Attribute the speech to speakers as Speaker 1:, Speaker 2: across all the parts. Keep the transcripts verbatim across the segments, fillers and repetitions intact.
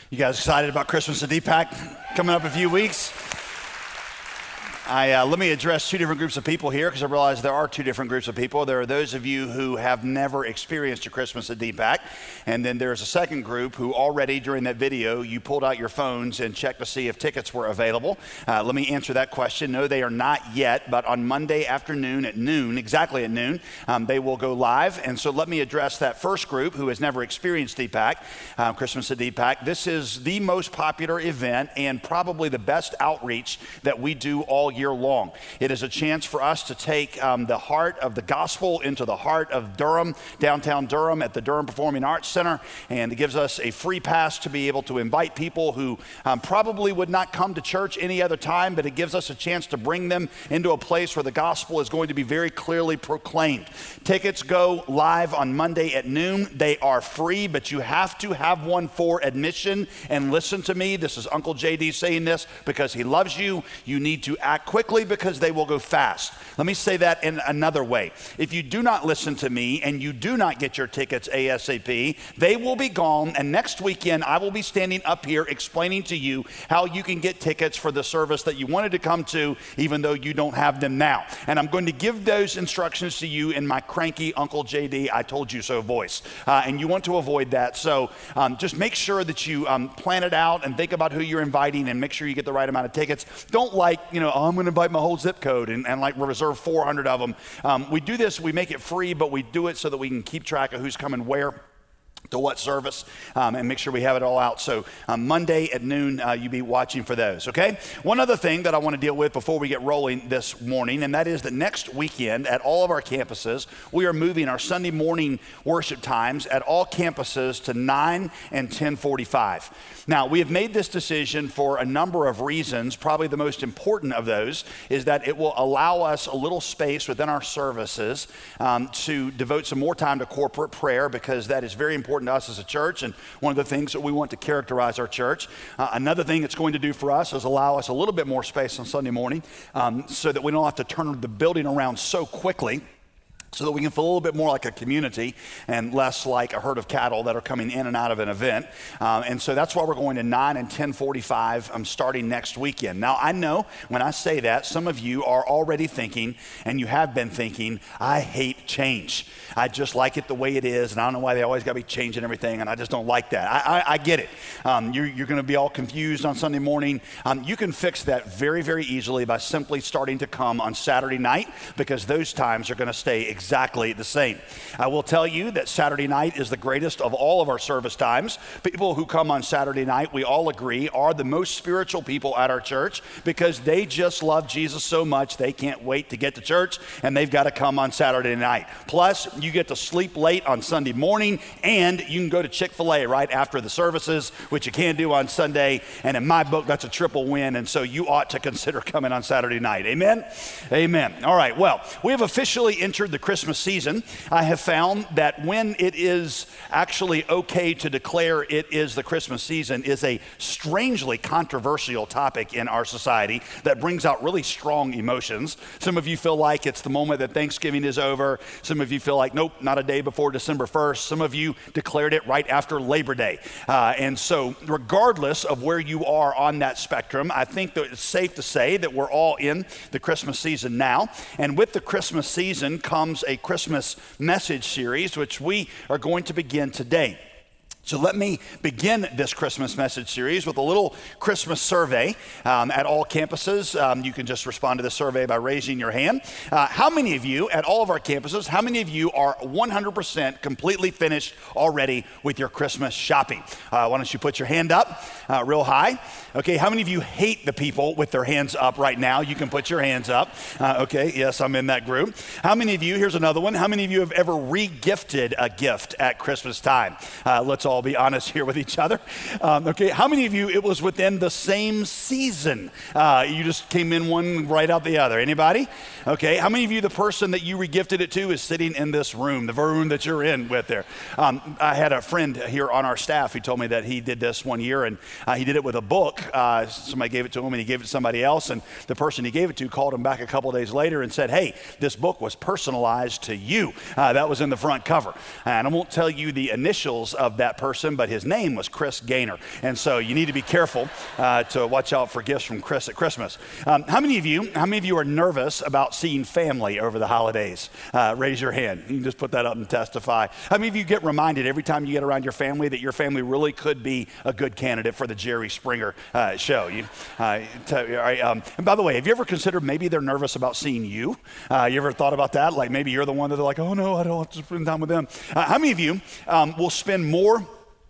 Speaker 1: You guys excited about Christmas at D PAC coming up in a few weeks? I, uh, let me address two different groups of people here because I realize there are two different groups of people. There are those of you who have never experienced a Christmas at D PAC, and then there's a second group who already during that video you pulled out your phones and checked to see if tickets were available. Uh, let me answer that question. No, they are not yet, but on Monday afternoon at noon, exactly at noon, um, they will go live. And so let me address that first group who has never experienced D PAC, uh, Christmas at D PAC. This is the most popular event and probably the best outreach that we do all year long. It is a chance for us to take um, the heart of the gospel into the heart of Durham, downtown Durham at the Durham Performing Arts Center, and it gives us a free pass to be able to invite people who um, probably would not come to church any other time, but it gives us a chance to bring them into a place where the gospel is going to be very clearly proclaimed. Tickets go live on Monday at noon. They are free, but you have to have one for admission. And listen to me, this is Uncle J D saying this because he loves you. You need to act quickly because they will go fast. Let me say that in another way. If you do not listen to me and you do not get your tickets ASAP, they will be gone, and next weekend I will be standing up here explaining to you how you can get tickets for the service that you wanted to come to even though you don't have them now. And I'm going to give those instructions to you in my cranky Uncle J D I told you so voice. Uh, and you want to avoid that. So um, just make sure that you um, plan it out and think about who you're inviting and make sure you get the right amount of tickets. Don't like, you know, oh, I'm going to invite my whole zip code and, and like reserve four hundred of them. Um, we do this, we make it free, but we do it so that we can keep track of who's coming where to what service, um, and make sure we have it all out. So um, Monday at noon, uh, you be watching for those, okay? One other thing that I want to deal with before we get rolling this morning, and that is that next weekend at all of our campuses, we are moving our Sunday morning worship times at all campuses to nine and ten forty-five. Now, we have made this decision for a number of reasons. Probably the most important of those is that it will allow us a little space within our services um, to devote some more time to corporate prayer, because that is very important to us as a church and one of the things that we want to characterize our church. Uh, another thing it's going to do for us is allow us a little bit more space on Sunday morning um, so that we don't have to turn the building around so quickly, so that we can feel a little bit more like a community and less like a herd of cattle that are coming in and out of an event. Um, and so that's why we're going to nine and ten forty-five um, starting next weekend. Now, I know when I say that, some of you are already thinking, and you have been thinking, I hate change. I just like it the way it is, and I don't know why they always got to be changing everything, and I just don't like that. I, I, I get it. Um, you're you're going to be all confused on Sunday morning. Um, you can fix that very, very easily by simply starting to come on Saturday night, because those times are going to stay exactly Exactly the same. I will tell you that Saturday night is the greatest of all of our service times. People who come on Saturday night, we all agree, are the most spiritual people at our church, because they just love Jesus so much they can't wait to get to church, and they've got to come on Saturday night. Plus, you get to sleep late on Sunday morning, and you can go to Chick-fil-A right after the services, which you can do on Sunday, and in my book, that's a triple win, and so you ought to consider coming on Saturday night. Amen? Amen. All right, well, we have officially entered the Christmas Christmas season. I have found that when it is actually okay to declare it is the Christmas season is a strangely controversial topic in our society that brings out really strong emotions. Some of you feel like it's the moment that Thanksgiving is over. Some of you feel like, nope, not a day before December first. Some of you declared it right after Labor Day. Uh, and so regardless of where you are on that spectrum, I think that it's safe to say that we're all in the Christmas season now. And with the Christmas season comes a Christmas message series, which we are going to begin today. So let me begin this Christmas message series with a little Christmas survey um, at all campuses. Um, you can just respond to the survey by raising your hand. Uh, how many of you at all of our campuses, how many of you are one hundred percent completely finished already with your Christmas shopping? Uh, why don't you put your hand up uh, real high? Okay, how many of you hate the people with their hands up right now? You can put your hands up. Uh, okay, yes, I'm in that group. How many of you, here's another one, how many of you have ever re-gifted a gift at Christmas time? Uh, let's all be honest here with each other. Um, okay, how many of you, it was within the same season? Uh, you just came in one right out the other. Anybody? Okay, how many of you, the person that you re-gifted it to is sitting in this room, the room that you're in with there? Um, I had a friend here on our staff who told me that he did this one year, and uh, he did it with a book. Uh, somebody gave it to him, and he gave it to somebody else, and the person he gave it to called him back a couple days later and said, hey, this book was personalized to you. Uh, that was in the front cover. And I won't tell you the initials of that person person, but his name was Chris Gaynor. And so you need to be careful uh, to watch out for gifts from Chris at Christmas. Um, how many of you, how many of you are nervous about seeing family over the holidays? Uh, raise your hand. You can just put that up and testify. How many of you get reminded every time you get around your family that your family really could be a good candidate for the Jerry Springer uh, show? You, uh, t- all right, um, and by the way, have you ever considered maybe they're nervous about seeing you? Uh, you ever thought about that? Like maybe you're the one that they're like, oh no, I don't want to spend time with them. Uh, how many of you um, will spend more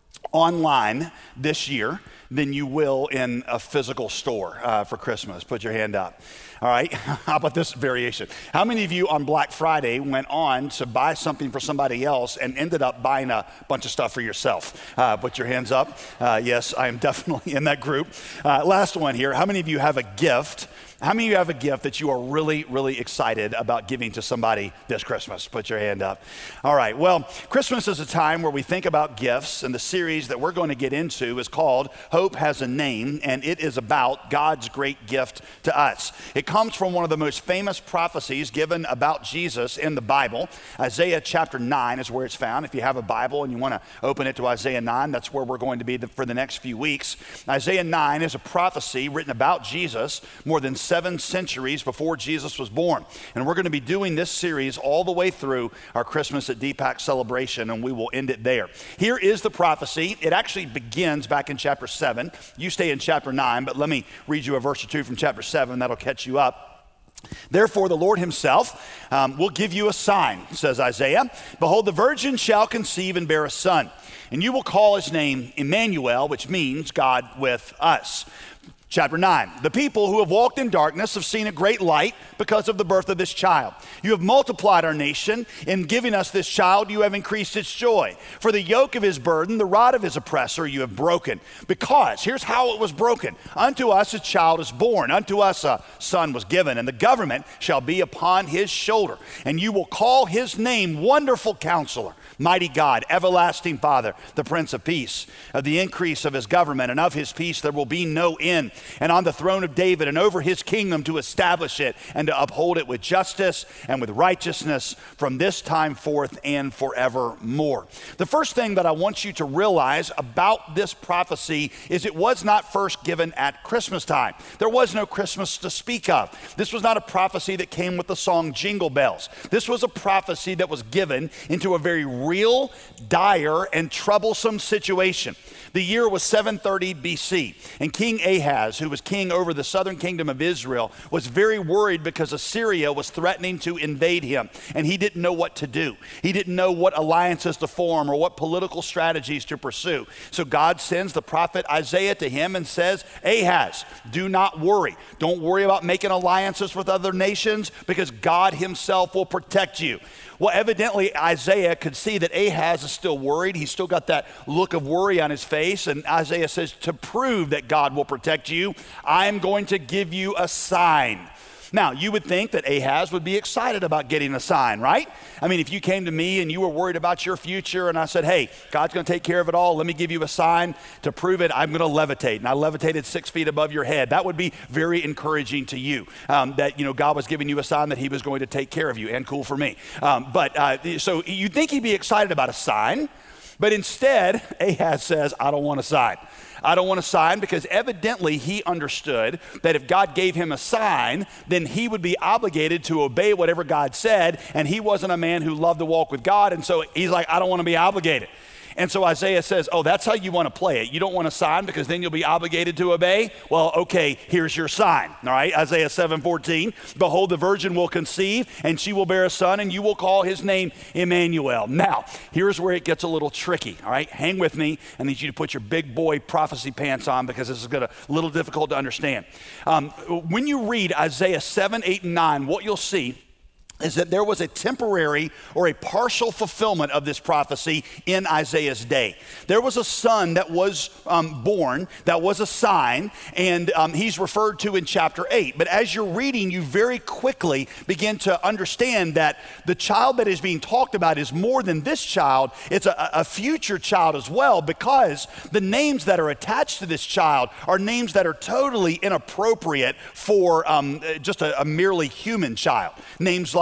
Speaker 1: online this year than you will in a physical store uh, for Christmas? Put your hand up. All right, how about this variation? How many of you on Black Friday went on to buy something for somebody else and ended up buying a bunch of stuff for yourself? Uh, put your hands up. Uh, yes, I am definitely in that group. Uh, last one here. How many of you have a gift? How many of you have a gift that you are really, really excited about giving to somebody this Christmas? Put your hand up. All right, well, Christmas is a time where we think about gifts, and the series that we're going to get into is called Hope Has a Name, and it is about God's great gift to us. It comes from one of the most famous prophecies given about Jesus in the Bible. Isaiah chapter nine is where it's found. If you have a Bible and you want to open it to Isaiah nine, that's where we're going to be the, for the next few weeks. Isaiah nine is a prophecy written about Jesus more than seven centuries before Jesus was born. And we're going to be doing this series all the way through our Christmas at Deepak celebration, and we will end it there. Here is the prophecy. It actually begins back in chapter seven. You stay in chapter nine, but let me read you a verse or two from chapter seven. That'll catch you up. Therefore, the Lord himself um, will give you a sign, says Isaiah. Behold, the virgin shall conceive and bear a son, and you will call his name Emmanuel, which means God with us. Chapter nine, the people who have walked in darkness have seen a great light because of the birth of this child. You have multiplied our nation. In giving us this child, you have increased its joy. For the yoke of his burden, the rod of his oppressor, you have broken. Because, here's how it was broken. Unto us a child is born. Unto us a son was given. And the government shall be upon his shoulder. And you will call his name Wonderful Counselor, Mighty God, Everlasting Father, the Prince of Peace. Of the increase of his government and of his peace there will be no end. And on the throne of David and over his kingdom to establish it and to uphold it with justice and with righteousness from this time forth and forevermore. The first thing that I want you to realize about this prophecy is it was not first given at Christmas time. There was no Christmas to speak of. This was not a prophecy that came with the song Jingle Bells. This was a prophecy that was given into a very real, dire, and troublesome situation. The year was seven thirty B C, and King Ahaz, who was king over the southern kingdom of Israel, was very worried because Assyria was threatening to invade him, and he didn't know what to do. He didn't know what alliances to form or what political strategies to pursue. So God sends the prophet Isaiah to him and says, Ahaz, do not worry. Don't worry about making alliances with other nations because God himself will protect you. Well, evidently, Isaiah could see that Ahaz is still worried. He's still got that look of worry on his face. And Isaiah says, to prove that God will protect you, I'm going to give you a sign. Now, you would think that Ahaz would be excited about getting a sign, right? I mean, if you came to me and you were worried about your future and I said, hey, God's going to take care of it all. Let me give you a sign to prove it. I'm going to levitate. And I levitated six feet above your head. That would be very encouraging to you, um, that, you know, God was giving you a sign that he was going to take care of you, and cool for me. Um, but uh, so you'd think he'd be excited about a sign, but instead, Ahaz says, I don't want a sign. I don't want a sign because evidently he understood that if God gave him a sign, then he would be obligated to obey whatever God said, and he wasn't a man who loved to walk with God, and so he's like, I don't want to be obligated. And so Isaiah says, oh, that's how you want to play it. You don't want a sign because then you'll be obligated to obey? Well, okay, here's your sign, all right? Isaiah seven fourteen, behold, the virgin will conceive, and she will bear a son, and you will call his name Emmanuel. Now, here's where it gets a little tricky, all right? Hang with me. I need you to put your big boy prophecy pants on because this is gonna, a little difficult to understand. Um, when you read Isaiah seven, eight, and nine, what you'll see is that there was a temporary or a partial fulfillment of this prophecy in Isaiah's day. There was a son that was um, born, that was a sign, and um, he's referred to in chapter eight. But as you're reading, you very quickly begin to understand that the child that is being talked about is more than this child. It's a, a future child as well, because the names that are attached to this child are names that are totally inappropriate for um, just a, a merely human child. Names like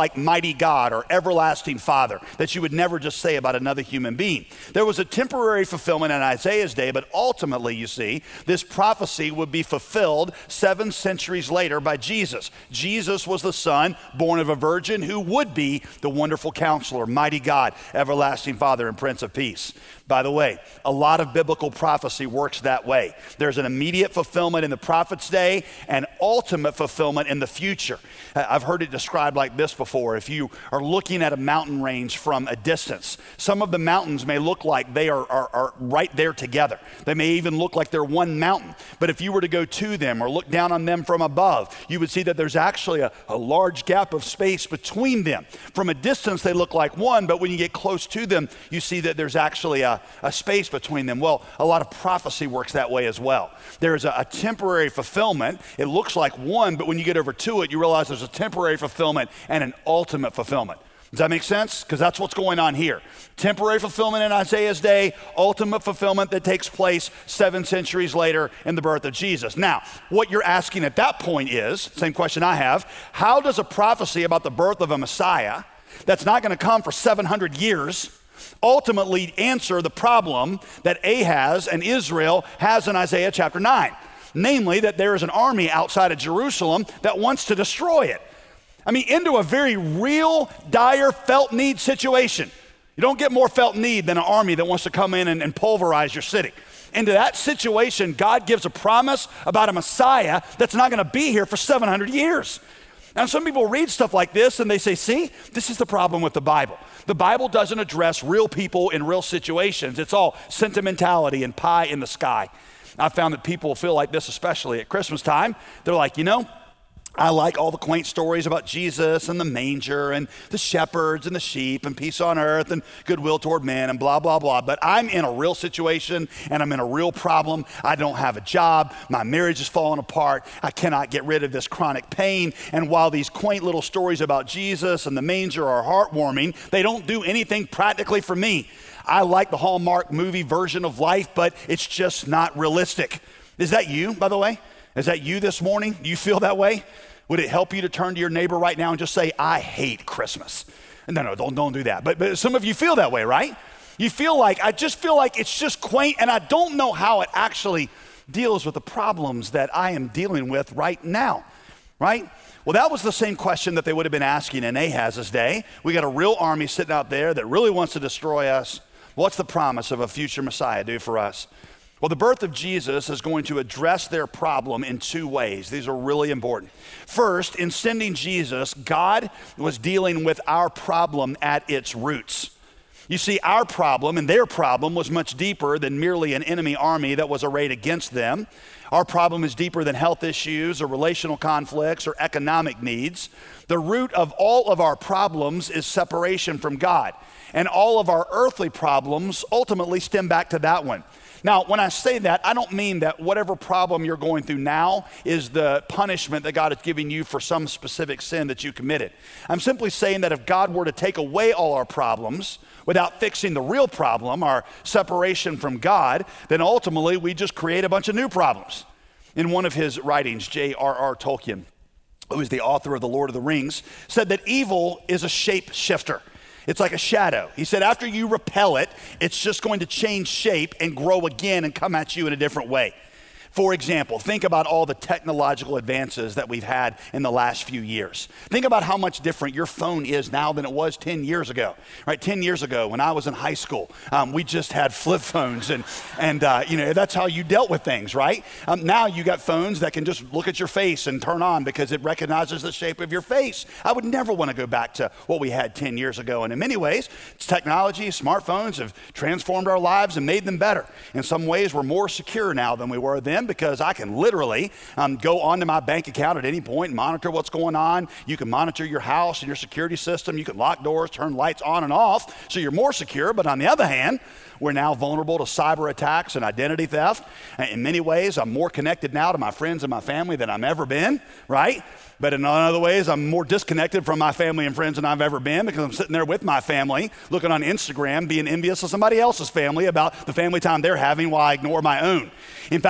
Speaker 1: like mighty God or everlasting Father that you would never just say about another human being. There was a temporary fulfillment in Isaiah's day, but ultimately, you see, this prophecy would be fulfilled seven centuries later by Jesus. Jesus was the Son, born of a virgin, who would be the wonderful Counselor, mighty God, everlasting Father, and Prince of Peace. By the way, a lot of biblical prophecy works that way. There's an immediate fulfillment in the prophet's day and ultimate fulfillment in the future. I've heard it described like this before. If you are looking at a mountain range from a distance, some of the mountains may look like they are, are, are right there together. They may even look like they're one mountain. But if you were to go to them or look down on them from above, you would see that there's actually a, a large gap of space between them. From a distance, they look like one, but when you get close to them, you see that there's actually a a space between them. Well, a lot of prophecy works that way as well. There's a, a temporary fulfillment. It looks like one, but when you get over to it, you realize there's a temporary fulfillment and an ultimate fulfillment. Does that make sense? Because that's what's going on here. Temporary fulfillment in Isaiah's day, ultimate fulfillment that takes place seven centuries later in the birth of Jesus. Now, what you're asking at that point is, same question I have, how does a prophecy about the birth of a Messiah that's not going to come for seven hundred years ultimately answer the problem that Ahaz and Israel has in Isaiah chapter nine? Namely, that there is an army outside of Jerusalem that wants to destroy it. I mean, into a very real, dire, felt need situation. You don't get more felt need than an army that wants to come in and, and pulverize your city. Into that situation, God gives a promise about a Messiah that's not going to be here for seven hundred years. Now, some people read stuff like this and they say, see, this is the problem with the Bible. The Bible doesn't address real people in real situations. It's all sentimentality and pie in the sky. I found that people feel like this, especially at Christmas time. They're like, you know, I like all the quaint stories about Jesus and the manger and the shepherds and the sheep and peace on earth and goodwill toward men and blah, blah, blah. But I'm in a real situation and I'm in a real problem. I don't have a job. My marriage is falling apart. I cannot get rid of this chronic pain. And while these quaint little stories about Jesus and the manger are heartwarming, they don't do anything practically for me. I like the Hallmark movie version of life, but it's just not realistic. Is that you, by the way? Is that you this morning? Do you feel that way? Would it help you to turn to your neighbor right now and just say, I hate Christmas? No, no, don't, don't do that. But, but some of you feel that way, right? You feel like, I just feel like it's just quaint and I don't know how it actually deals with the problems that I am dealing with right now, right? Well, that was the same question that they would have been asking in Ahaz's day. We got a real army sitting out there that really wants to destroy us. What's the promise of a future Messiah do for us? Well, the birth of Jesus is going to address their problem in two ways. These are really important. First, in sending Jesus, God was dealing with our problem at its roots. You see, our problem and their problem was much deeper than merely an enemy army that was arrayed against them. Our problem is deeper than health issues or relational conflicts or economic needs. The root of all of our problems is separation from God. And all of our earthly problems ultimately stem back to that one. Now, when I say that, I don't mean that whatever problem you're going through now is the punishment that God is giving you for some specific sin that you committed. I'm simply saying that if God were to take away all our problems without fixing the real problem, our separation from God, then ultimately we just create a bunch of new problems. In one of his writings, J R R Tolkien, who is the author of The Lord of the Rings, said that evil is a shape shifter. It's like a shadow. He said after you repel it, it's just going to change shape and grow again and come at you in a different way. For example, think about all the technological advances that we've had in the last few years. Think about how much different your phone is now than it was ten years ago. Right, ten years ago when I was in high school, um, we just had flip phones and, and uh, you know, that's how you dealt with things, right? Um, now you got phones that can just look at your face and turn on because it recognizes the shape of your face. I would never want to go back to what we had ten years ago. And in many ways, technology, smartphones have transformed our lives and made them better. In some ways, we're more secure now than we were then, because I can literally um, go onto my bank account at any point and monitor what's going on. You can monitor your house and your security system. You can lock doors, turn lights on and off, so you're more secure. But on the other hand, we're now vulnerable to cyber attacks and identity theft. In many ways, I'm more connected now to my friends and my family than I've ever been, right? But in other ways, I'm more disconnected from my family and friends than I've ever been, because I'm sitting there with my family, looking on Instagram, being envious of somebody else's family about the family time they're having while I ignore my own. In fact, if I were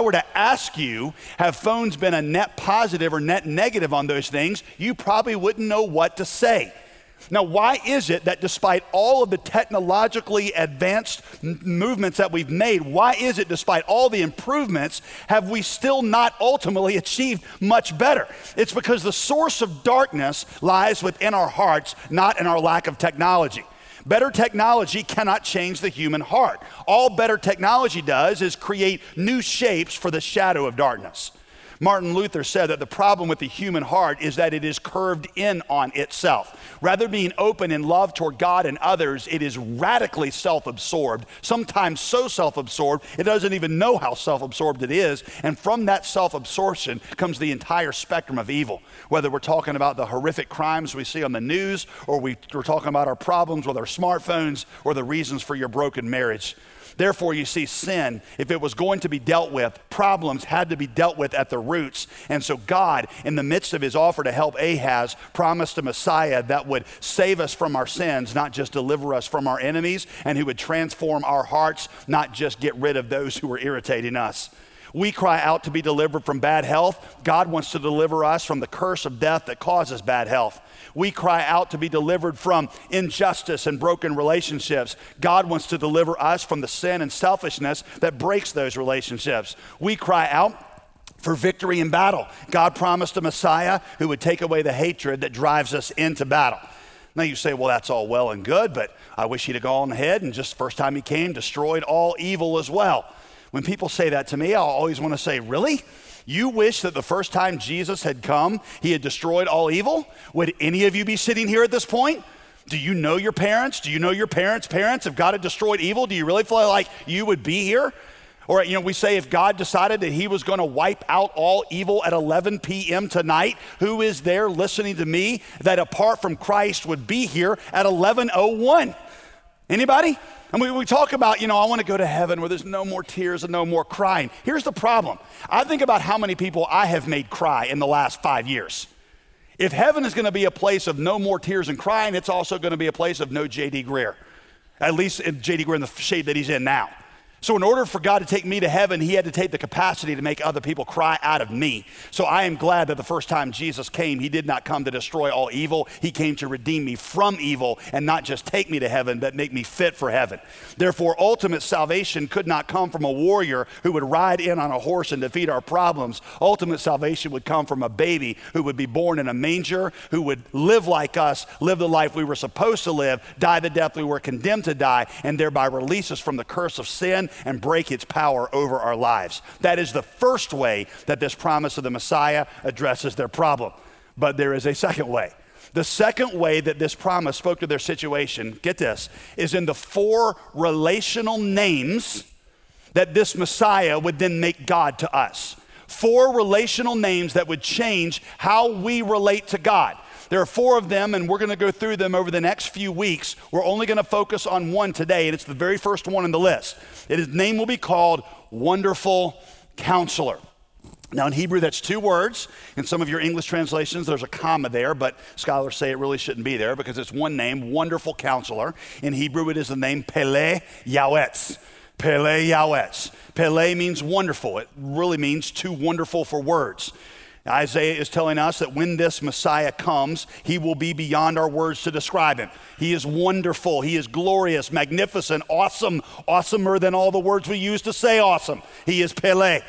Speaker 1: were to ask you, have phones been a net positive or net negative on those things, you probably wouldn't know what to say. Now, why is it that despite all of the technologically advanced m- movements that we've made, why is it despite all the improvements, have we still not ultimately achieved much better? It's because the source of darkness lies within our hearts, not in our lack of technology. Better technology cannot change the human heart. All better technology does is create new shapes for the shadow of darkness. Martin Luther said that the problem with the human heart is that it is curved in on itself. Rather than being open in love toward God and others, it is radically self-absorbed, sometimes so self-absorbed it doesn't even know how self-absorbed it is. And from that self-absorption comes the entire spectrum of evil. Whether we're talking about the horrific crimes we see on the news, or we, we're talking about our problems with our smartphones, or the reasons for your broken marriage. Therefore, you see, sin, if it was going to be dealt with, problems had to be dealt with at the roots. And so God, in the midst of his offer to help Ahaz, promised a Messiah that would save us from our sins, not just deliver us from our enemies, and who would transform our hearts, not just get rid of those who were irritating us. We cry out to be delivered from bad health. God wants to deliver us from the curse of death that causes bad health. We cry out to be delivered from injustice and broken relationships. God wants to deliver us from the sin and selfishness that breaks those relationships. We cry out for victory in battle. God promised a Messiah who would take away the hatred that drives us into battle. Now you say, well, that's all well and good, but I wish he'd have gone ahead and just the first time he came, destroyed all evil as well. When people say that to me, I'll always want to say, really? You wish that the first time Jesus had come, he had destroyed all evil? Would any of you be sitting here at this point? Do you know your parents? Do you know your parents' parents? If God had destroyed evil, do you really feel like you would be here? Or, you know, we say if God decided that he was going to wipe out all evil at eleven p.m. tonight, who is there listening to me that apart from Christ would be here at eleven oh one? Anybody? And we, we talk about, you know, I want to go to heaven where there's no more tears and no more crying. Here's the problem. I think about how many people I have made cry in the last five years. If heaven is going to be a place of no more tears and crying, it's also going to be a place of no J D. Greear, at least J D. Greear in the shape that he's in now. So in order for God to take me to heaven, he had to take the capacity to make other people cry out of me. So I am glad that the first time Jesus came, he did not come to destroy all evil. He came to redeem me from evil and not just take me to heaven, but make me fit for heaven. Therefore, ultimate salvation could not come from a warrior who would ride in on a horse and defeat our problems. Ultimate salvation would come from a baby who would be born in a manger, who would live like us, live the life we were supposed to live, die the death we were condemned to die, and thereby release us from the curse of sin and break its power over our lives. That is the first way that this promise of the Messiah addresses their problem. But there is a second way. The second way that this promise spoke to their situation, get this, is in the four relational names that this Messiah would then make God to us. Four relational names that would change how we relate to God. There are four of them, and we're going to go through them over the next few weeks. We're only going to focus on one today, and it's the very first one on the list. His name will be called Wonderful Counselor. Now, in Hebrew, that's two words. In some of your English translations, there's a comma there, but scholars say it really shouldn't be there because it's one name, Wonderful Counselor. In Hebrew, it is the name Pele Yawetz. Pele Yawetz. Pele means wonderful. It really means too wonderful for words. Isaiah is telling us that when this Messiah comes, he will be beyond our words to describe him. He is wonderful. He is glorious, magnificent, awesome, awesomer than all the words we use to say awesome. He is Pele.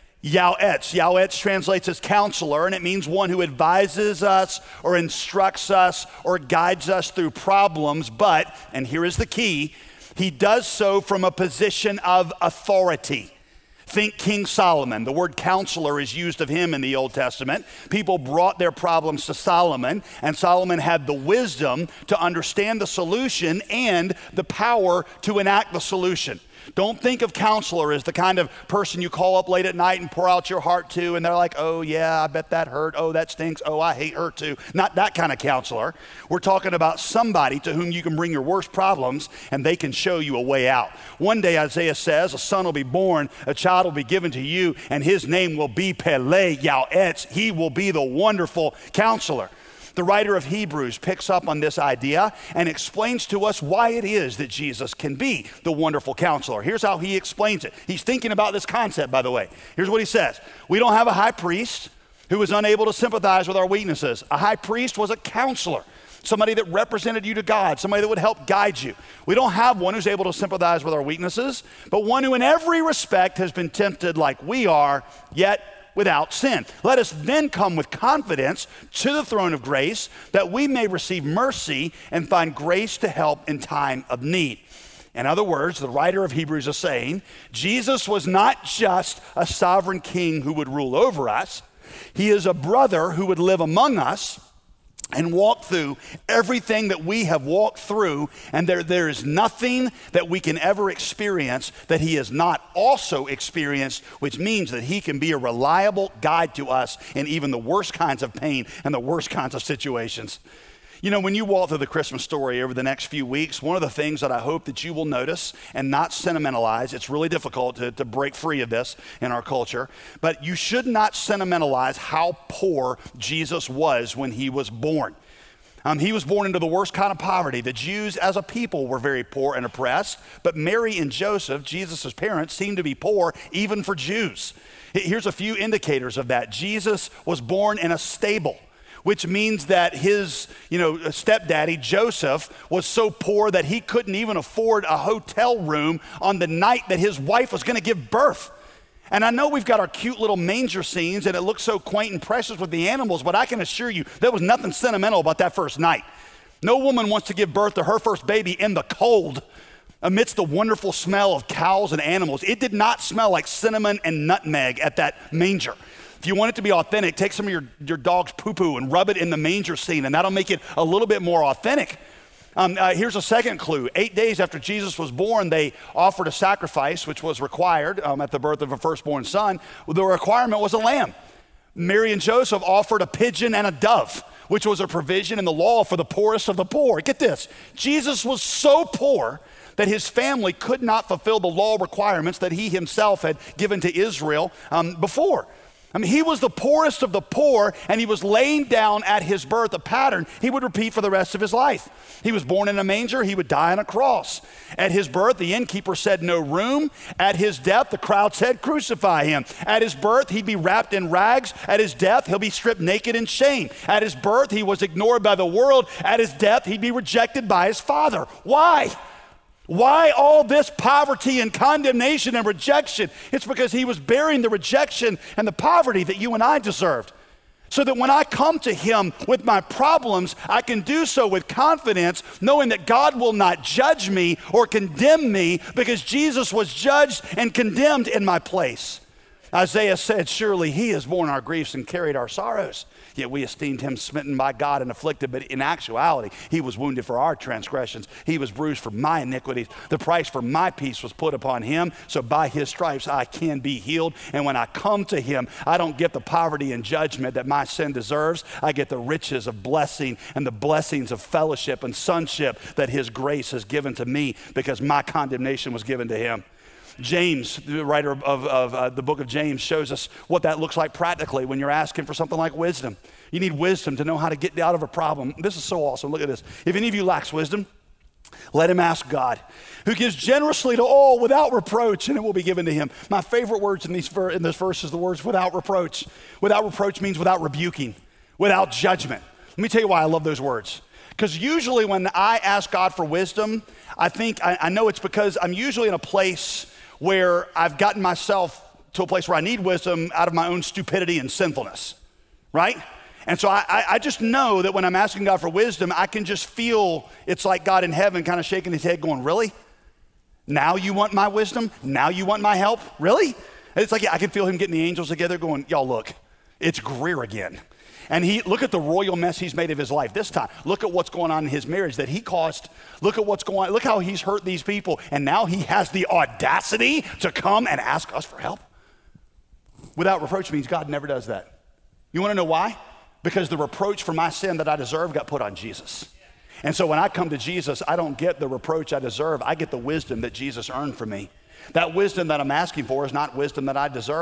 Speaker 1: Yawetz. Yawetz translates as counselor, and it means one who advises us or instructs us or guides us through problems. But, and here is the key, he does so from a position of authority. Think King Solomon. The word counselor is used of him in the Old Testament. People brought their problems to Solomon, and Solomon had the wisdom to understand the solution and the power to enact the solution. Don't think of counselor as the kind of person you call up late at night and pour out your heart to, and they're like, oh yeah, I bet that hurt. Oh, that stinks. Oh, I hate her too. Not that kind of counselor. We're talking about somebody to whom you can bring your worst problems and they can show you a way out. One day, Isaiah says, a son will be born, a child will be given to you, and his name will be Pele Yawetz. He will be the wonderful counselor. The writer of Hebrews picks up on this idea and explains to us why it is that Jesus can be the wonderful counselor. Here's how he explains it. He's thinking about this concept, by the way. Here's what he says. We don't have a high priest who was unable to sympathize with our weaknesses. A high priest was a counselor, somebody that represented you to God, somebody that would help guide you. We don't have one who's able to sympathize with our weaknesses, but one who in every respect has been tempted like we are, yet without sin. Let us then come with confidence to the throne of grace that we may receive mercy and find grace to help in time of need. In other words, the writer of Hebrews is saying, Jesus was not just a sovereign king who would rule over us. He is a brother who would live among us and walk through everything that we have walked through, and there, there is nothing that we can ever experience that he has not also experienced, which means that he can be a reliable guide to us in even the worst kinds of pain and the worst kinds of situations. You know, when you walk through the Christmas story over the next few weeks, one of the things that I hope that you will notice and not sentimentalize, it's really difficult to, to break free of this in our culture, but you should not sentimentalize how poor Jesus was when he was born. Um, he was born into the worst kind of poverty. The Jews as a people were very poor and oppressed, but Mary and Joseph, Jesus' parents, seemed to be poor even for Jews. Here's a few indicators of that. Jesus was born in a stable, which means that his, you know, stepdaddy, Joseph, was so poor that he couldn't even afford a hotel room on the night that his wife was gonna give birth. And I know we've got our cute little manger scenes and it looks so quaint and precious with the animals, but I can assure you there was nothing sentimental about that first night. No woman wants to give birth to her first baby in the cold amidst the wonderful smell of cows and animals. It did not smell like cinnamon and nutmeg at that manger. If you want it to be authentic, take some of your, your dog's poo-poo and rub it in the manger scene, and that'll make it a little bit more authentic. Um, uh, here's a second clue. Eight days after Jesus was born, they offered a sacrifice, which was required um, at the birth of a firstborn son. The requirement was a lamb. Mary and Joseph offered a pigeon and a dove, which was a provision in the law for the poorest of the poor. Get this, Jesus was so poor that his family could not fulfill the law requirements that he himself had given to Israel um, before. I mean, he was the poorest of the poor, and he was laying down at his birth a pattern he would repeat for the rest of his life. He was born in a manger, he would die on a cross. At his birth, the innkeeper said no room. At his death, the crowd said crucify him. At his birth, he'd be wrapped in rags. At his death, he'll be stripped naked in shame. At his birth, he was ignored by the world. At his death, he'd be rejected by his father. Why? Why all this poverty and condemnation and rejection? It's because he was bearing the rejection and the poverty that you and I deserved. So that when I come to him with my problems, I can do so with confidence, knowing that God will not judge me or condemn me because Jesus was judged and condemned in my place. Isaiah said, surely he has borne our griefs and carried our sorrows. Yet we esteemed him smitten by God and afflicted, but in actuality, he was wounded for our transgressions. He was bruised for my iniquities. The price for my peace was put upon him. So by his stripes, I can be healed. And when I come to him, I don't get the poverty and judgment that my sin deserves. I get the riches of blessing and the blessings of fellowship and sonship that his grace has given to me because my condemnation was given to him. James, the writer of, of, of uh, the book of James, shows us what that looks like practically when you're asking for something like wisdom. You need wisdom to know how to get out of a problem. This is so awesome. Look at this. If any of you lacks wisdom, let him ask God, who gives generously to all without reproach, and it will be given to him. My favorite words in, these ver- in this verse is the words without reproach. Without reproach means without rebuking, without judgment. Let me tell you why I love those words. Because usually when I ask God for wisdom, I think, I, I know it's because I'm usually in a place where I've gotten myself to a place where I need wisdom out of my own stupidity and sinfulness, right? And so I, I just know that when I'm asking God for wisdom, I can just feel it's like God in heaven kind of shaking his head going, really? Now you want my wisdom? Now you want my help? Really? And it's like, yeah, I can feel him getting the angels together going, y'all look, it's Greer again. And he, look at the royal mess he's made of his life this time. Look at what's going on in his marriage that he caused. Look at what's going on. Look how he's hurt these people. And now he has the audacity to come and ask us for help. Without reproach means God never does that. You want to know why? Because the reproach for my sin that I deserve got put on Jesus. And so when I come to Jesus, I don't get the reproach I deserve. I get the wisdom that Jesus earned for me. That wisdom that I'm asking for is not wisdom that I deserve.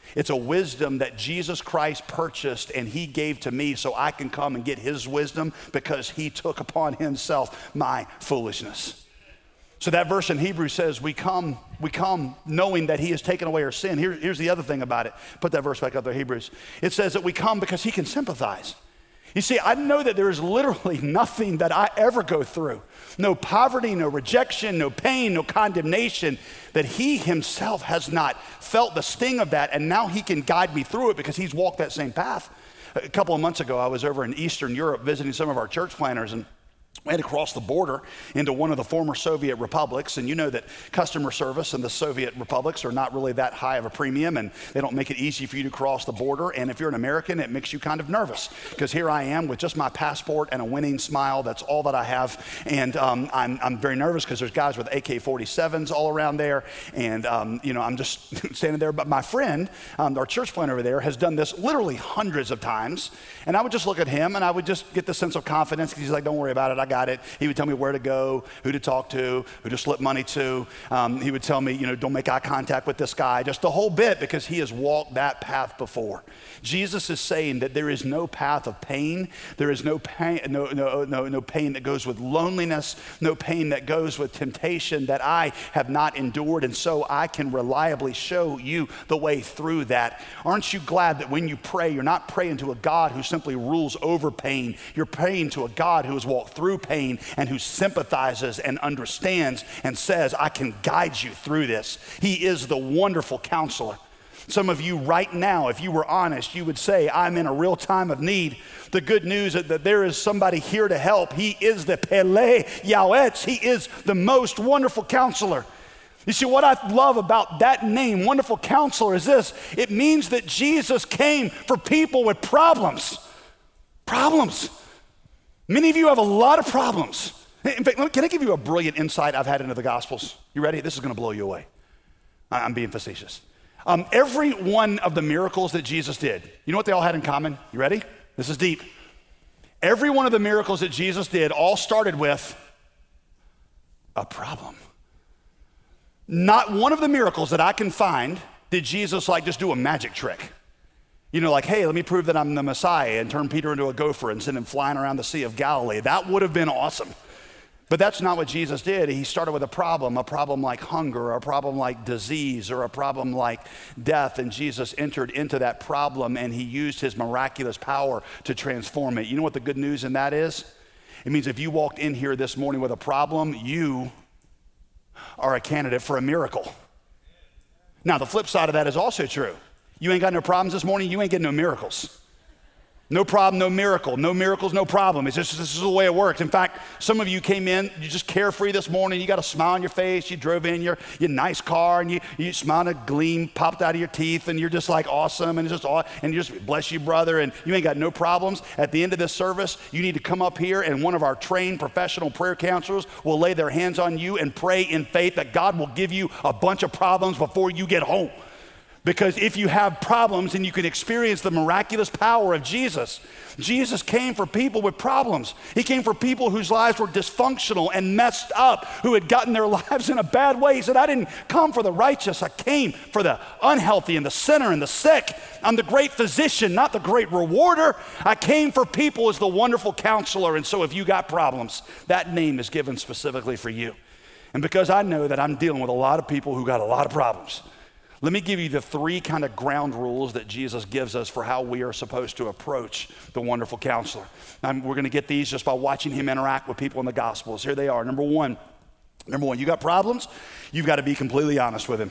Speaker 1: It's a wisdom that Jesus Christ purchased and he gave to me so I can come and get his wisdom because he took upon himself my foolishness. So that verse in Hebrews says we come, we come knowing that he has taken away our sin. Here, here's the other thing about it. Put that verse back up there, Hebrews. It says that we come because he can sympathize. You see, I know that there is literally nothing that I ever go through, no poverty, no rejection, no pain, no condemnation, that he himself has not felt the sting of that, and now he can guide me through it because he's walked that same path. A couple of months ago, I was over in Eastern Europe visiting some of our church planners, and we had to cross the border into one of the former Soviet republics, and you know that customer service in the Soviet republics are not really that high of a premium, and they don't make it easy for you to cross the border, and if you're an American, it makes you kind of nervous, because here I am with just my passport and a winning smile. That's all that I have, and um, I'm, I'm very nervous because there's guys with A K forty-sevens all around there, and um, you know, I'm just standing there, but my friend, um, our church planner over there, has done this literally hundreds of times, and I would just look at him, and I would just get the sense of confidence, because he's like, don't worry about it, I got it. He would tell me where to go, who to talk to, who to slip money to. Um, he would tell me, you know, don't make eye contact with this guy, just the whole bit, because he has walked that path before. Jesus is saying that there is no path of pain. There is no pain, no, no, no, no pain that goes with loneliness, no pain that goes with temptation that I have not endured, and so I can reliably show you the way through that. Aren't you glad that when you pray, you're not praying to a God who simply rules over pain. You're praying to a God who has walked through pain and who sympathizes and understands and says, I can guide you through this. He is the wonderful counselor. Some of you right now, if you were honest, you would say, I'm in a real time of need. The good news is that there is somebody here to help. He is the Pele Yaetz. He is the most wonderful counselor. You see, what I love about that name, Wonderful Counselor, is this. It means that Jesus came for people with problems. Problems. Many of you have a lot of problems. In fact, can I give you a brilliant insight I've had into the Gospels? You ready? This is going to blow you away. I'm being facetious. Um, every one of the miracles that Jesus did, you know what they all had in common? You ready? This is deep. Every one of the miracles that Jesus did all started with a problem. Not one of the miracles that I can find did Jesus like just do a magic trick. You know, like, hey, let me prove that I'm the Messiah and turn Peter into a gopher and send him flying around the Sea of Galilee. That would have been awesome. But that's not what Jesus did. He started with a problem, a problem like hunger, or a problem like disease, or a problem like death. And Jesus entered into that problem and he used his miraculous power to transform it. You know what the good news in that is? It means if you walked in here this morning with a problem, you are a candidate for a miracle. Now, the flip side of that is also true. You ain't got no problems this morning, you ain't getting no miracles. No problem, no miracle. No miracles, no problem. It's just, this is the way it works. In fact, some of you came in, you just carefree this morning, you got a smile on your face, you drove in your, your nice car, and you, you smiled, a gleam popped out of your teeth, and you're just like awesome, and it's just, and you just bless you, brother, and you ain't got no problems. At the end of this service, you need to come up here, and one of our trained professional prayer counselors will lay their hands on you and pray in faith that God will give you a bunch of problems before you get home. Because if you have problems, then you can experience the miraculous power of Jesus. Jesus came for people with problems. He came for people whose lives were dysfunctional and messed up, who had gotten their lives in a bad way. He said, I didn't come for the righteous. I came for the unhealthy and the sinner and the sick. I'm the great physician, not the great rewarder. I came for people as the wonderful counselor. And so if you got problems, that name is given specifically for you. And because I know that I'm dealing with a lot of people who got a lot of problems, let me give you the three kind of ground rules that Jesus gives us for how we are supposed to approach the wonderful counselor. And we're going to get these just by watching him interact with people in the Gospels. Here they are. Number one, number one, you got problems, you've got to be completely honest with him.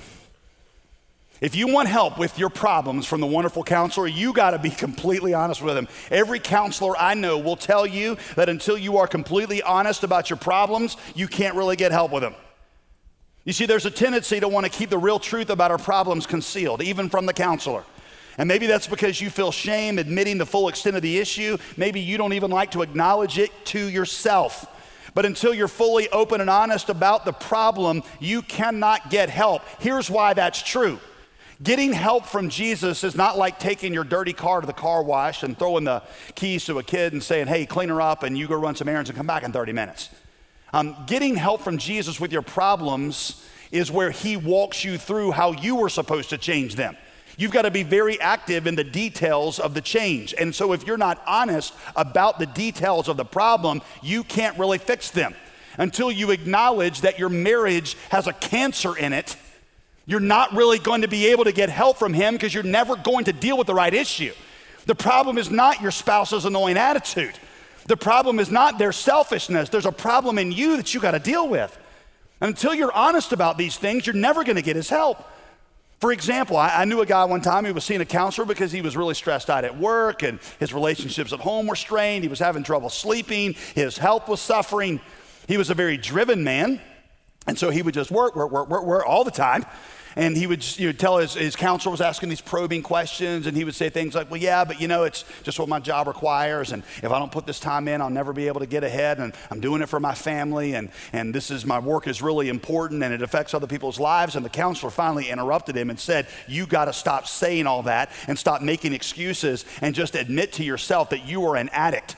Speaker 1: If you want help with your problems from the wonderful counselor, you got to be completely honest with him. Every counselor I know will tell you that until you are completely honest about your problems, you can't really get help with them. You see, there's a tendency to want to keep the real truth about our problems concealed, even from the counselor. And maybe that's because you feel shame admitting the full extent of the issue. Maybe you don't even like to acknowledge it to yourself. But until you're fully open and honest about the problem, you cannot get help. Here's why that's true. Getting help from Jesus is not like taking your dirty car to the car wash and throwing the keys to a kid and saying, hey, clean her up and you go run some errands and come back in thirty minutes. Um, getting help from Jesus with your problems is where he walks you through how you were supposed to change them. You've got to be very active in the details of the change. And so if you're not honest about the details of the problem, you can't really fix them. Until you acknowledge that your marriage has a cancer in it, you're not really going to be able to get help from him because you're never going to deal with the right issue. The problem is not your spouse's annoying attitude. The problem is not their selfishness. There's a problem in you that you got to deal with. And until you're honest about these things, you're never going to get his help. For example, I, I knew a guy one time who was seeing a counselor because he was really stressed out at work and his relationships at home were strained. He was having trouble sleeping. His health was suffering. He was a very driven man. And so he would just work, work, work, work, work all the time. And he would just, you know, tell his, his counselor was asking these probing questions, and he would say things like, well, yeah, but you know, it's just what my job requires, and if I don't put this time in, I'll never be able to get ahead, and I'm doing it for my family, and, and this is, my work is really important, and it affects other people's lives. And the counselor finally interrupted him and said, you got to stop saying all that and stop making excuses and just admit to yourself that you are an addict.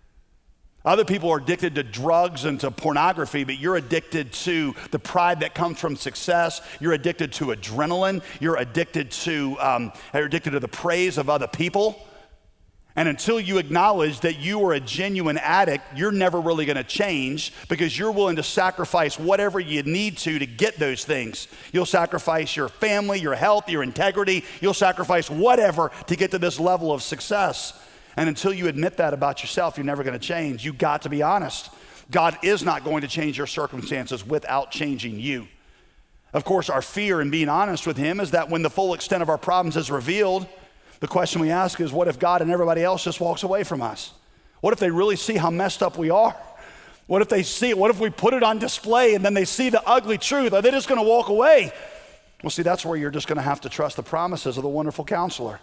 Speaker 1: Other people are addicted to drugs and to pornography, but you're addicted to the pride that comes from success. You're addicted to adrenaline. You're addicted to, um, you're addicted to the praise of other people. And until you acknowledge that you are a genuine addict, you're never really going to change because you're willing to sacrifice whatever you need to to get those things. You'll sacrifice your family, your health, your integrity. You'll sacrifice whatever to get to this level of success. And until you admit that about yourself, you're never going to change. You've got to be honest. God is not going to change your circumstances without changing you. Of course, our fear in being honest with him is that when the full extent of our problems is revealed, the question we ask is, what if God and everybody else just walks away from us? What if they really see how messed up we are? What if they see it? What if we put it on display and then they see the ugly truth? Are they just going to walk away? Well, see, that's where you're just going to have to trust the promises of the wonderful counselor.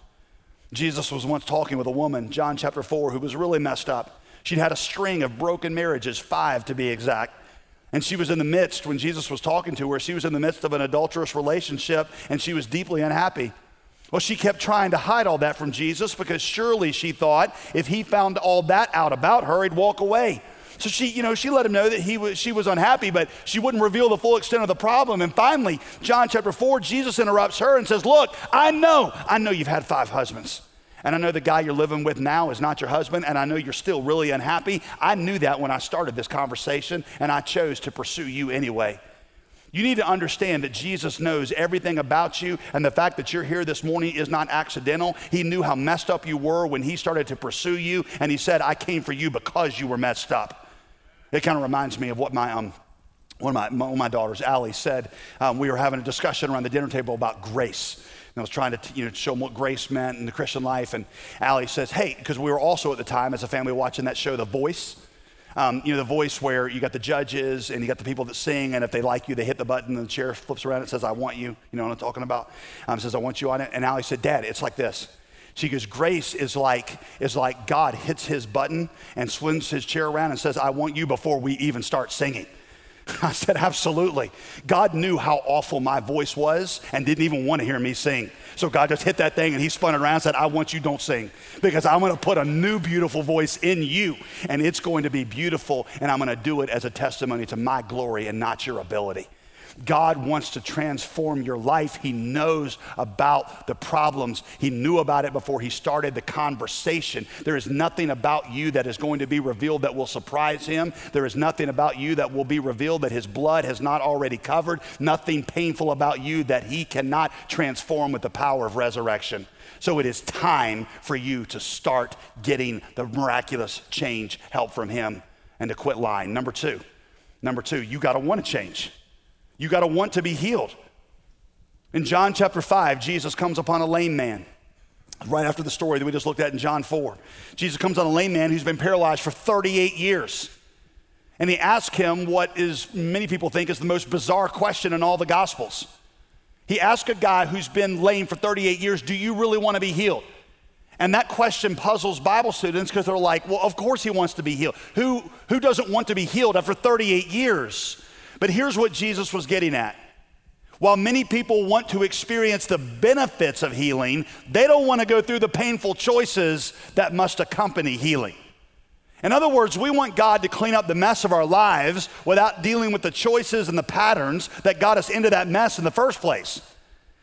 Speaker 1: Jesus was once talking with a woman, John chapter four, who was really messed up. She'd had a string of broken marriages, five to be exact. And she was in the midst, when Jesus was talking to her, she was in the midst of an adulterous relationship and she was deeply unhappy. Well, she kept trying to hide all that from Jesus because surely she thought if he found all that out about her, he'd walk away. So she, you know, she let him know that he was, she was unhappy, but she wouldn't reveal the full extent of the problem. And finally, John chapter four, Jesus interrupts her and says, look, I know, I know you've had five husbands. And I know the guy you're living with now is not your husband, and I know you're still really unhappy. I knew that when I started this conversation, and I chose to pursue you anyway. You need to understand that Jesus knows everything about you, and the fact that you're here this morning is not accidental. He knew how messed up you were when he started to pursue you, and he said, I came for you because you were messed up. It kind of reminds me of what my um, one of my, one of my daughters, Allie, said. Um, we were having a discussion around the dinner table about grace. And I was trying to you know, show them what grace meant in the Christian life. And Allie says, hey, because we were also at the time as a family watching that show, The Voice. Um, you know, The Voice where you got the judges and you got the people that sing, and if they like you, they hit the button and the chair flips around. It says, I want you. You know what I'm talking about? Um, it says, I want you on it. And Allie said, Dad, it's like this. She goes, grace is like, is like God hits his button and swings his chair around and says, I want you before we even start singing. I said, absolutely. God knew how awful my voice was and didn't even want to hear me sing. So God just hit that thing and he spun it around and said, I want you, don't sing, because I'm going to put a new beautiful voice in you, and it's going to be beautiful, and I'm going to do it as a testimony to my glory and not your ability. God wants to transform your life. He knows about the problems. He knew about it before he started the conversation. There is nothing about you that is going to be revealed that will surprise him. There is nothing about you that will be revealed that his blood has not already covered. Nothing painful about you that he cannot transform with the power of resurrection. So it is time for you to start getting the miraculous change, help from him, and to quit lying. Number two, number two, you got to want to change. You got to want to be healed. In John chapter five, Jesus comes upon a lame man. Right after the story that we just looked at in John four. Jesus comes on a lame man who's been paralyzed for thirty-eight years. And he asks him what is, many people think, is the most bizarre question in all the Gospels. He asks a guy who's been lame for thirty-eight years, do you really want to be healed? And that question puzzles Bible students because they're like, well, of course he wants to be healed. Who, who doesn't want to be healed after thirty-eight years? But here's what Jesus was getting at. While many people want to experience the benefits of healing, they don't want to go through the painful choices that must accompany healing. In other words, we want God to clean up the mess of our lives without dealing with the choices and the patterns that got us into that mess in the first place.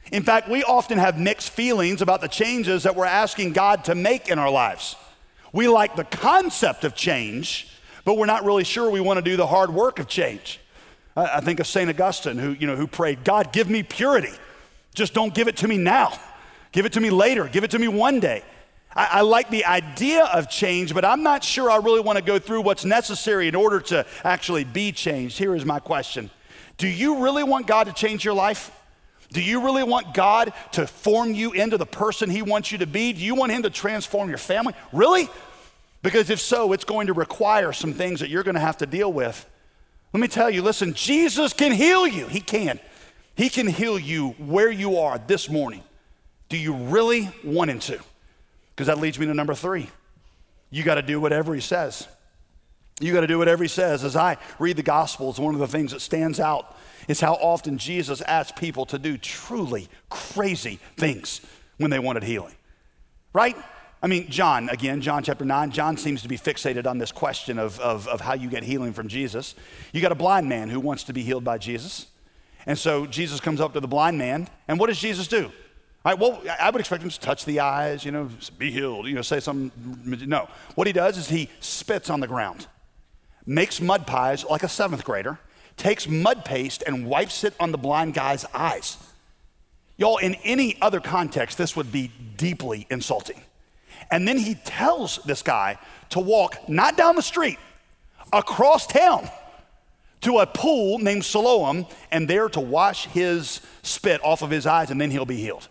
Speaker 1: In fact, we often have mixed feelings about the changes that we're asking God to make in our lives. We like the concept of change, but we're not really sure we want to do the hard work of change. I think of Saint Augustine, who, you know, who prayed, God, give me purity. Just don't give it to me now. Give it to me later. Give it to me one day. I, I like the idea of change, but I'm not sure I really want to go through what's necessary in order to actually be changed. Here is my question. Do you really want God to change your life? Do you really want God to form you into the person he wants you to be? Do you want him to transform your family? Really? Because if so, it's going to require some things that you're going to have to deal with. Let me tell you, listen, Jesus can heal you. He can. He can heal you where you are this morning. Do you really want him to? Because that leads me to number three. You got to do whatever he says. You got to do whatever he says. As I read the Gospels, one of the things that stands out is how often Jesus asked people to do truly crazy things when they wanted healing, right? I mean, John, again, John chapter nine, John seems to be fixated on this question of, of, of how you get healing from Jesus. You got a blind man who wants to be healed by Jesus. And so Jesus comes up to the blind man, and what does Jesus do? All right, well, I would expect him to touch the eyes, you know, be healed, you know, say something. No, what he does is he spits on the ground, makes mud pies like a seventh grader, takes mud paste and wipes it on the blind guy's eyes. Y'all, in any other context, this would be deeply insulting. And then he tells this guy to walk not down the street, across town to a pool named Siloam, and there to wash his spit off of his eyes, and then he'll be healed.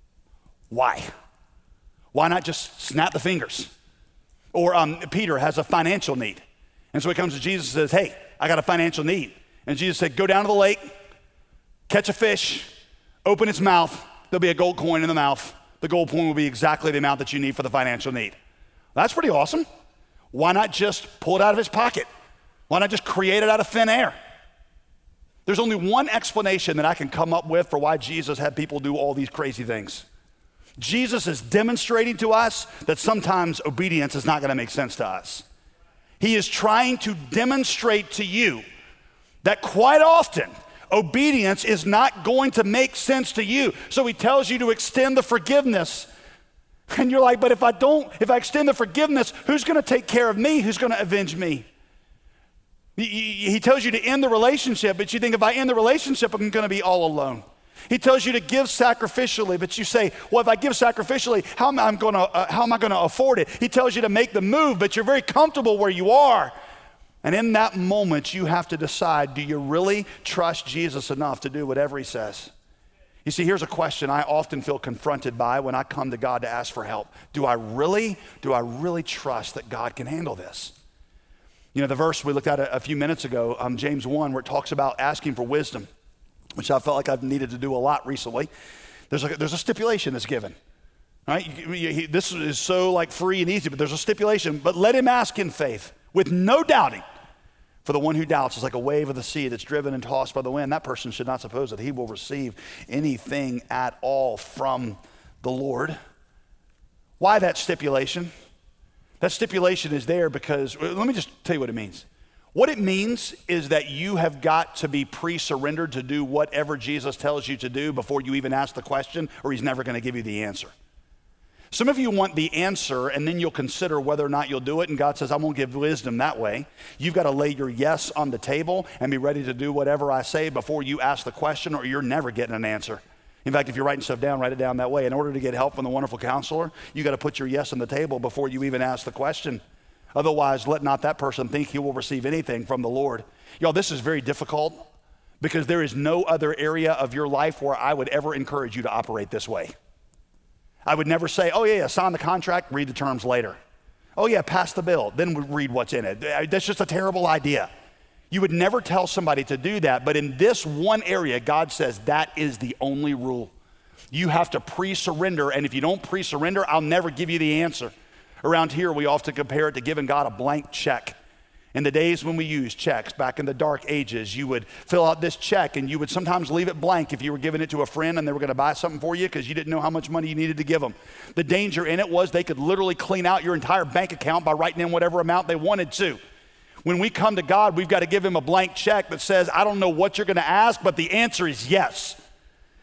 Speaker 1: Why? Why not just snap the fingers? Or um, Peter has a financial need. And so he comes to Jesus and says, hey, I got a financial need. And Jesus said, go down to the lake, catch a fish, open its mouth, there'll be a gold coin in the mouth. The gold coin will be exactly the amount that you need for the financial need. That's pretty awesome. Why not just pull it out of his pocket? Why not just create it out of thin air? There's only one explanation that I can come up with for why Jesus had people do all these crazy things. Jesus is demonstrating to us that sometimes obedience is not going to make sense to us. He is trying to demonstrate to you that quite often obedience is not going to make sense to you. So he tells you to extend the forgiveness. And you're like, but if I don't, if I extend the forgiveness, who's going to take care of me? Who's going to avenge me? He tells you to end the relationship, but you think if I end the relationship, I'm going to be all alone. He tells you to give sacrificially, but you say, well, if I give sacrificially, how am I going to, uh, how am I going to afford it? He tells you to make the move, but you're very comfortable where you are. And in that moment, you have to decide, do you really trust Jesus enough to do whatever he says? You see, here's a question I often feel confronted by when I come to God to ask for help. Do I really, do I really trust that God can handle this? You know, the verse we looked at a, a few minutes ago, um, James one, where it talks about asking for wisdom, which I felt like I've needed to do a lot recently. There's a, there's a stipulation that's given. Right? You, you, he, this is so like free and easy, but there's a stipulation. But let him ask in faith with no doubting. For the one who doubts is like a wave of the sea that's driven and tossed by the wind. That person should not suppose that he will receive anything at all from the Lord. Why that stipulation? That stipulation is there because, let me just tell you what it means. What it means is that you have got to be pre-surrendered to do whatever Jesus tells you to do before you even ask the question, or he's never going to give you the answer. Some of you want the answer and then you'll consider whether or not you'll do it, and God says, I won't give wisdom that way. You've got to lay your yes on the table and be ready to do whatever I say before you ask the question, or you're never getting an answer. In fact, if you're writing stuff down, write it down that way. In order to get help from the wonderful counselor, you got to put your yes on the table before you even ask the question. Otherwise, let not that person think he will receive anything from the Lord. Y'all, this is very difficult because there is no other area of your life where I would ever encourage you to operate this way. I would never say, oh yeah, yeah, sign the contract, read the terms later. Oh yeah, pass the bill, then read what's in it. That's just a terrible idea. You would never tell somebody to do that, but in this one area, God says that is the only rule. You have to pre-surrender, and if you don't pre-surrender, I'll never give you the answer. Around here, we often compare it to giving God a blank check. In the days when we used checks, back in the dark ages, you would fill out this check and you would sometimes leave it blank if you were giving it to a friend and they were going to buy something for you because you didn't know how much money you needed to give them. The danger in it was they could literally clean out your entire bank account by writing in whatever amount they wanted to. When we come to God, we've got to give him a blank check that says, I don't know what you're going to ask, but the answer is yes.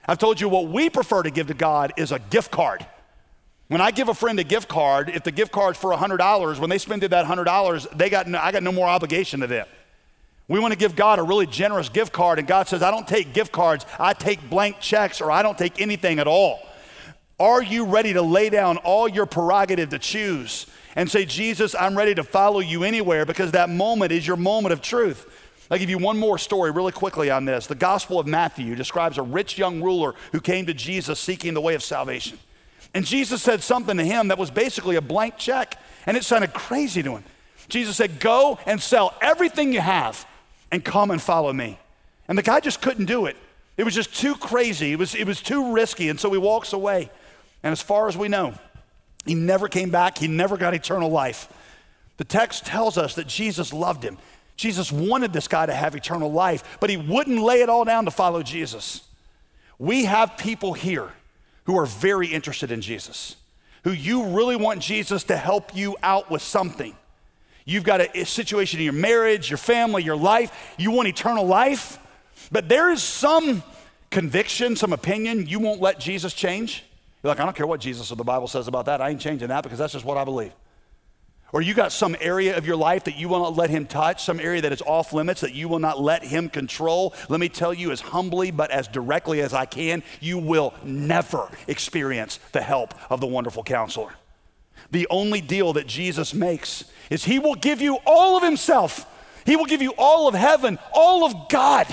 Speaker 1: I've told you what we prefer to give to God is a gift card. When I give a friend a gift card, if the gift card's for one hundred dollars, when they spend that one hundred dollars, they got no, I got no more obligation to them. We want to give God a really generous gift card, and God says, I don't take gift cards, I take blank checks, or I don't take anything at all. Are you ready to lay down all your prerogative to choose and say, Jesus, I'm ready to follow you anywhere, because that moment is your moment of truth? I'll give you one more story really quickly on this. The Gospel of Matthew describes a rich young ruler who came to Jesus seeking the way of salvation. And Jesus said something to him that was basically a blank check, and it sounded crazy to him. Jesus said, go and sell everything you have and come and follow me. And the guy just couldn't do it. It was just too crazy. It was, it was too risky, and so he walks away. And as far as we know, he never came back. He never got eternal life. The text tells us that Jesus loved him. Jesus wanted this guy to have eternal life, but he wouldn't lay it all down to follow Jesus. We have people here who are very interested in Jesus, who you really want Jesus to help you out with something. You've got a, a situation in your marriage, your family, your life. You want eternal life, but there is some conviction, some opinion you won't let Jesus change. You're like, I don't care what Jesus or the Bible says about that. I ain't changing that because that's just what I believe. Or you got some area of your life that you will not let him touch, some area that is off limits that you will not let him control. Let me tell you as humbly but as directly as I can, you will never experience the help of the wonderful counselor. The only deal that Jesus makes is he will give you all of himself. He will give you all of heaven, all of God.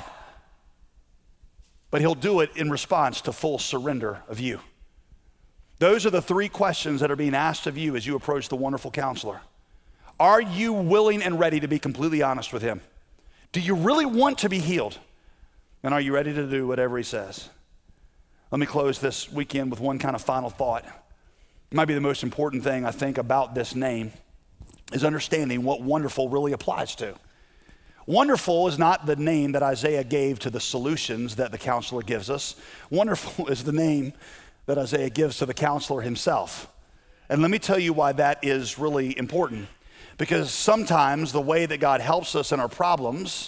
Speaker 1: But he'll do it in response to full surrender of you. Those are the three questions that are being asked of you as you approach the wonderful counselor. Are you willing and ready to be completely honest with him? Do you really want to be healed? And are you ready to do whatever he says? Let me close this weekend with one kind of final thought. It might be the most important thing I think about this name is understanding what wonderful really applies to. Wonderful is not the name that Isaiah gave to the solutions that the counselor gives us. Wonderful is the name that Isaiah gives to the counselor himself. And let me tell you why that is really important. Because sometimes the way that God helps us in our problems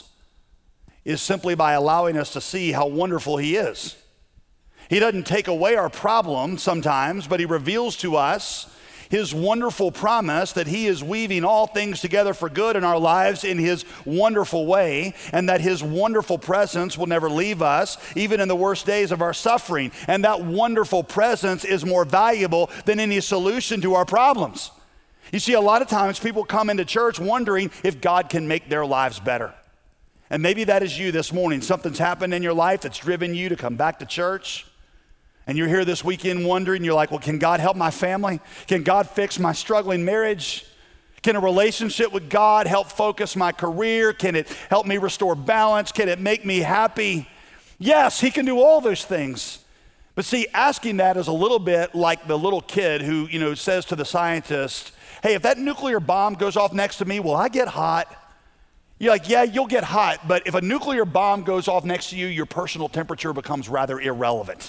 Speaker 1: is simply by allowing us to see how wonderful he is. He doesn't take away our problem sometimes, but he reveals to us his wonderful promise that he is weaving all things together for good in our lives in his wonderful way, and that his wonderful presence will never leave us, even in the worst days of our suffering. And that wonderful presence is more valuable than any solution to our problems. You see, a lot of times people come into church wondering if God can make their lives better. And maybe that is you this morning. Something's happened in your life that's driven you to come back to church. And you're here this weekend wondering, you're like, well, can God help my family? Can God fix my struggling marriage? Can a relationship with God help focus my career? Can it help me restore balance? Can it make me happy? Yes, he can do all those things. But see, asking that is a little bit like the little kid who, you know, says to the scientist, hey, if that nuclear bomb goes off next to me, will I get hot? You're like, yeah, you'll get hot, but if a nuclear bomb goes off next to you, your personal temperature becomes rather irrelevant.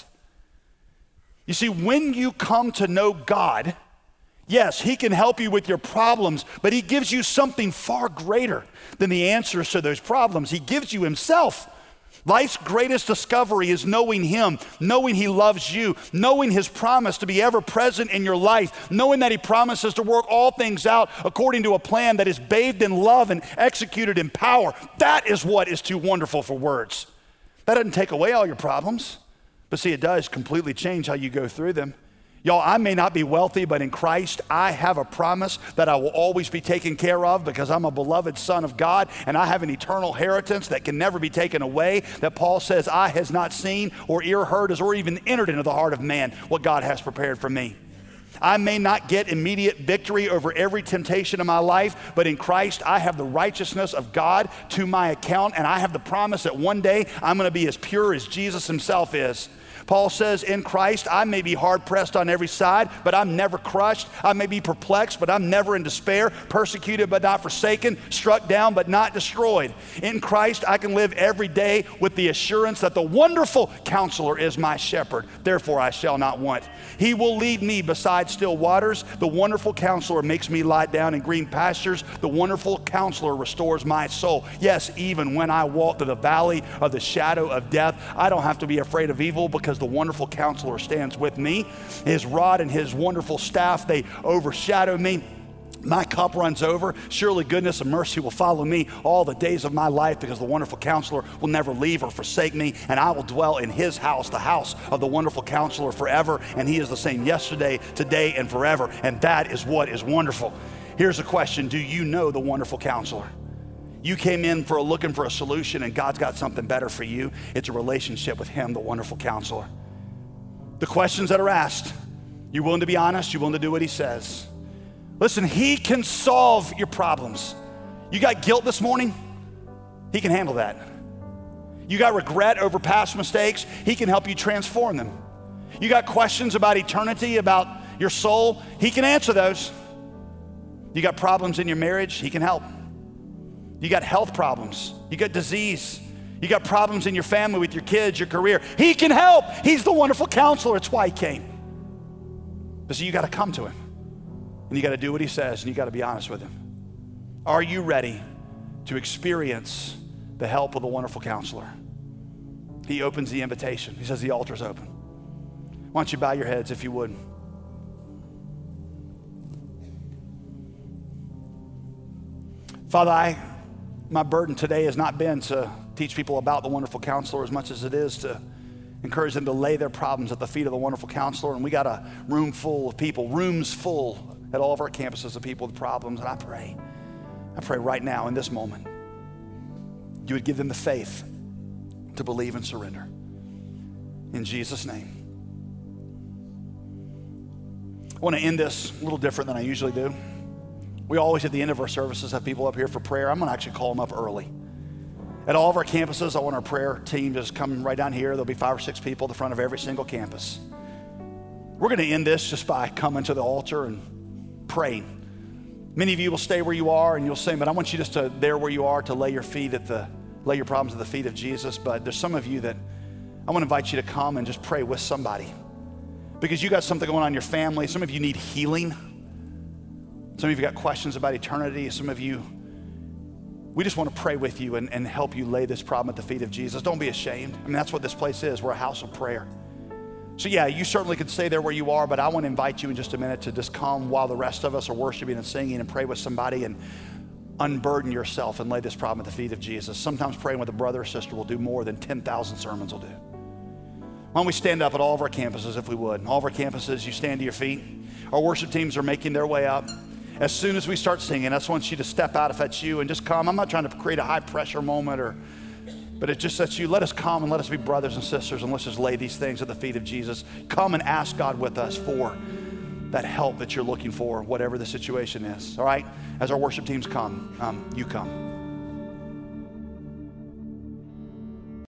Speaker 1: You see, when you come to know God, yes, he can help you with your problems, but he gives you something far greater than the answers to those problems. He gives you himself. Life's greatest discovery is knowing him, knowing he loves you, knowing his promise to be ever present in your life, knowing that he promises to work all things out according to a plan that is bathed in love and executed in power. That is what is too wonderful for words. That doesn't take away all your problems. But see, it does completely change how you go through them. Y'all, I may not be wealthy, but in Christ, I have a promise that I will always be taken care of because I'm a beloved son of God, and I have an eternal inheritance that can never be taken away, that Paul says, eye has not seen or ear heard has or even entered into the heart of man what God has prepared for me. I may not get immediate victory over every temptation in my life, but in Christ, I have the righteousness of God to my account, and I have the promise that one day I'm going to be as pure as Jesus himself is. Paul says, in Christ, I may be hard-pressed on every side, but I'm never crushed. I may be perplexed, but I'm never in despair, persecuted but not forsaken, struck down but not destroyed. In Christ, I can live every day with the assurance that the wonderful counselor is my shepherd. Therefore, I shall not want. He will lead me beside still waters. The wonderful counselor makes me lie down in green pastures. The wonderful counselor restores my soul. Yes, even when I walk through the valley of the shadow of death, I don't have to be afraid of evil because because the wonderful counselor stands with me. His rod and his wonderful staff, they overshadow me. My cup runs over. Surely goodness and mercy will follow me all the days of my life, because the wonderful counselor will never leave or forsake me, and I will dwell in his house, the house of the wonderful counselor forever, and he is the same yesterday, today, and forever, and that is what is wonderful. Here's a question. Do you know the wonderful counselor? You came in for a, looking for a solution, and God's got something better for you. It's a relationship with him, the wonderful counselor. The questions that are asked, you're willing to be honest, you're willing to do what he says. Listen, he can solve your problems. You got guilt this morning? He can handle that. You got regret over past mistakes? He can help you transform them. You got questions about eternity, about your soul? He can answer those. You got problems in your marriage? He can help. You got health problems. You got disease. You got problems in your family with your kids, your career. He can help. He's the wonderful counselor. It's why he came. But so you got to come to him. And you got to do what he says, and you got to be honest with him. Are you ready to experience the help of the wonderful counselor? He opens the invitation. He says the altar's open. Why don't you bow your heads if you would. Father, I, my burden today has not been to teach people about the wonderful counselor as much as it is to encourage them to lay their problems at the feet of the wonderful counselor. And we got a room full of people, rooms full at all of our campuses of people with problems. And I pray, I pray right now in this moment, you would give them the faith to believe and surrender. In Jesus' name. I want to end this a little different than I usually do. We always at the end of our services have people up here for prayer. I'm going to actually call them up early. At all of our campuses, I want our prayer team to just come right down here. There'll be five or six people at the front of every single campus. We're going to end this just by coming to the altar and praying. Many of you will stay where you are and you'll sing, but I want you just to, there where you are, to lay your feet at the, lay your problems at the feet of Jesus. But there's some of you that I want to invite you to come and just pray with somebody, because you got something going on in your family. Some of you need healing. Some of you got questions about eternity. Some of you, we just want to pray with you and, and help you lay this problem at the feet of Jesus. Don't be ashamed. I mean, that's what this place is. We're a house of prayer. So yeah, you certainly could stay there where you are, but I want to invite you in just a minute to just come while the rest of us are worshiping and singing, and pray with somebody and unburden yourself and lay this problem at the feet of Jesus. Sometimes praying with a brother or sister will do more than ten thousand sermons will do. Why don't we stand up at all of our campuses if we would? All of our campuses, you stand to your feet. Our worship teams are making their way up. As soon as we start singing, I just want you to step out if that's you and just come. I'm not trying to create a high pressure moment, or, but it's just that's you. Let us come and let us be brothers and sisters, and let's just lay these things at the feet of Jesus. Come and ask God with us for that help that you're looking for, whatever the situation is. All right? As our worship teams come, um, you come.